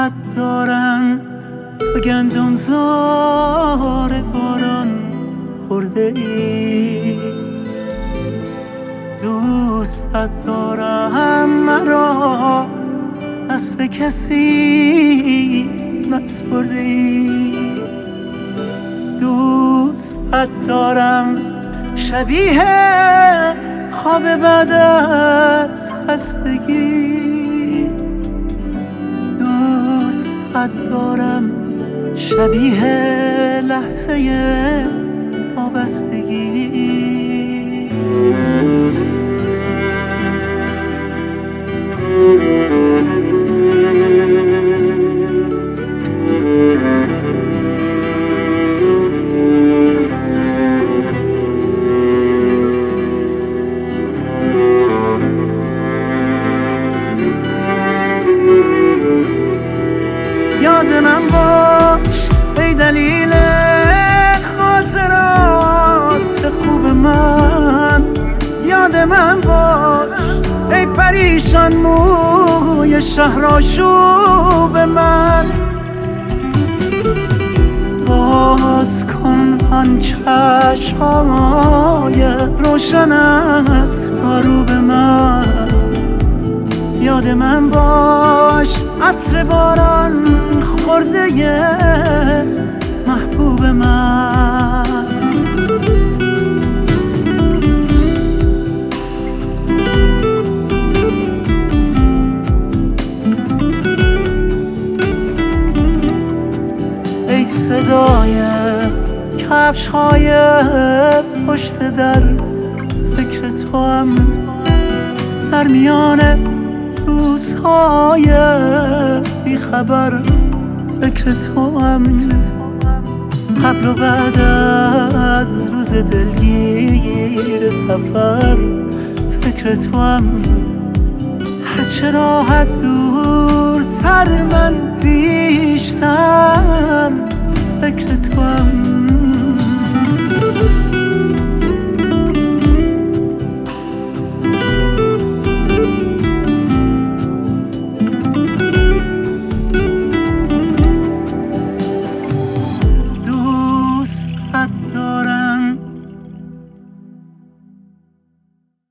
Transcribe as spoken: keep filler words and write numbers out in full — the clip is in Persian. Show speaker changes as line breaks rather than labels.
دوستت دارم تو گندم زار باران خورده ای. دوستت دارم مرا دست کسی نسپرده ای. دوستت دارم شبیه خواب بعد از خستگی. دوستت دارم شبیه لحظه وابستگی. یاد من باش ای دلیل خاطرات خوب من. یاد من باش ای پریشان موی شهرآشوب من. باز کن آن چشم‌های روشنت رو به من. یاد من باش عطر باران خورده محبوب من. ای صدای کفش‌های پشت در، فکر تو هم در میان روزهای بیخبر. فکر تو هم قبل و بعد از روز دلگیر سفر. فکر تو هم هرچه راحت دورتر من بیشتر. فکر تو هم دوستت دارم.